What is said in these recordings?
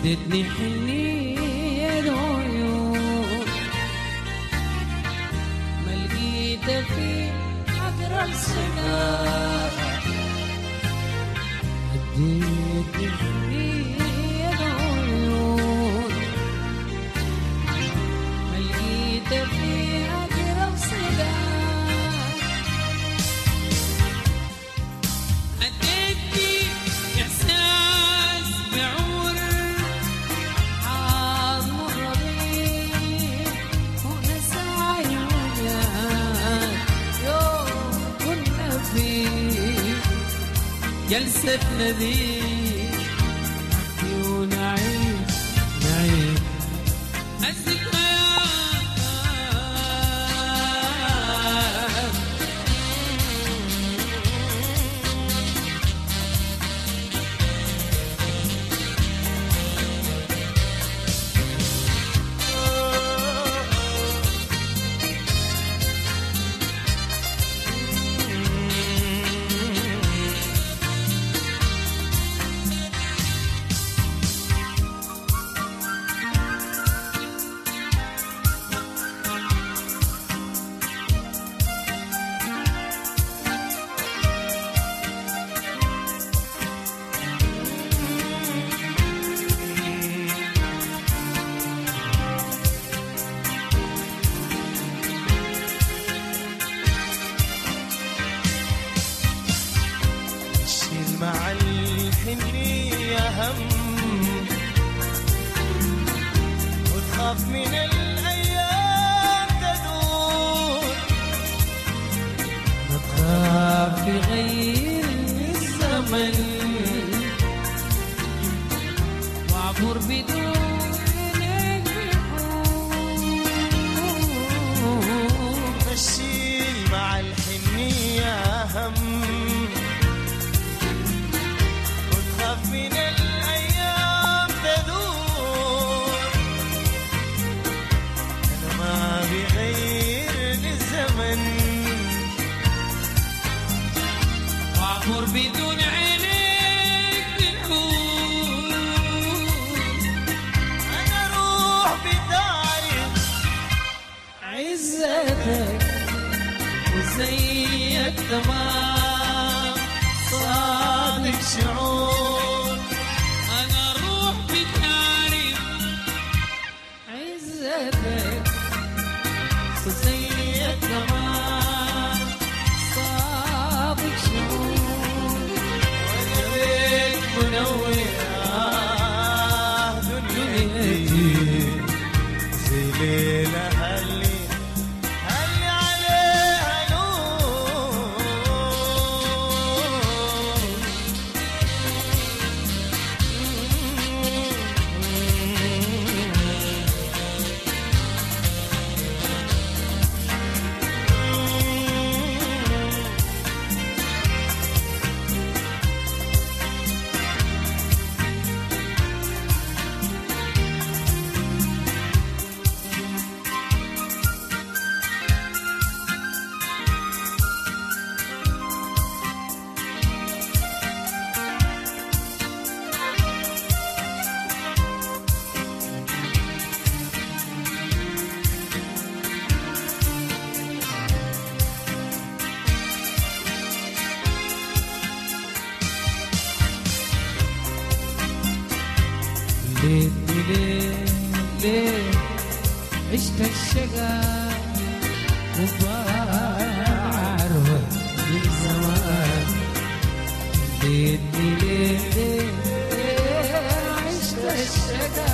شدتني حنية العيون ما لقيت في أقرب سنة شدتني حنية العيون ما لقيت في أقرب سنة جلسة نذير نحكي ونعيش الذكريات مع الحنية هم وتخاف من الأيام تدور تخاف في غير الزمن وعبر بدون بحور نشيل مع الحنية هم من الأيام تدور أنا ما بغير الزمن وعبر بدون عينيك بالحور أنا روح بتعرف عزتك وزيك تمام صادق شعور وزيك كمان صابك شعور وأنا بيك منور دنيتي زي ليلة هلي عليها نور ليه عشت الشقا وبعرف من زمان ليه عشت الشقا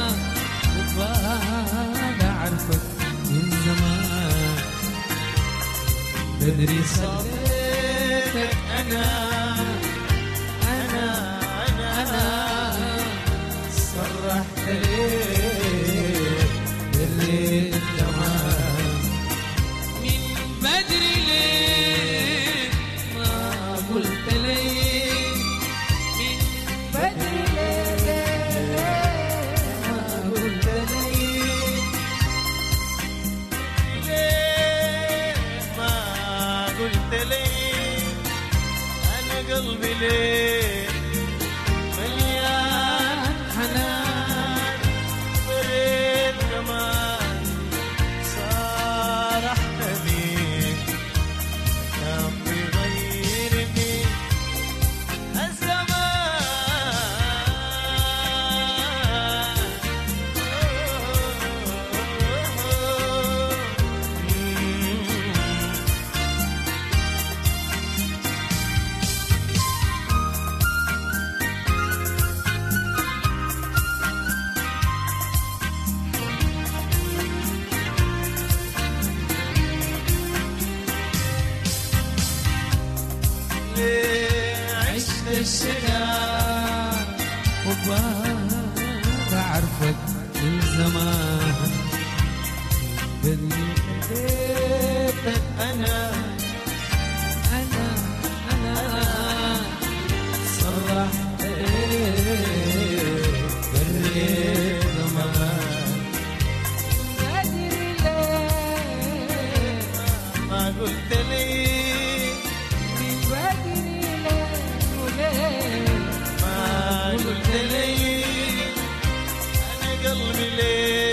وبعرفك من زمان بدري صليتك أنا صرحت ليه بالليل تمام من بدري ليه ما قلت ليه من بدري ليه ما قلت ليه ما قلت ليه أنا قلبي ليه مليان حنان الشجار وبعرفك من زمان بديتك أنا صرحت بريت زمان أدري ليه ما قلت لي بدري ليه وليه ما قلت لي أنا قلبي ليه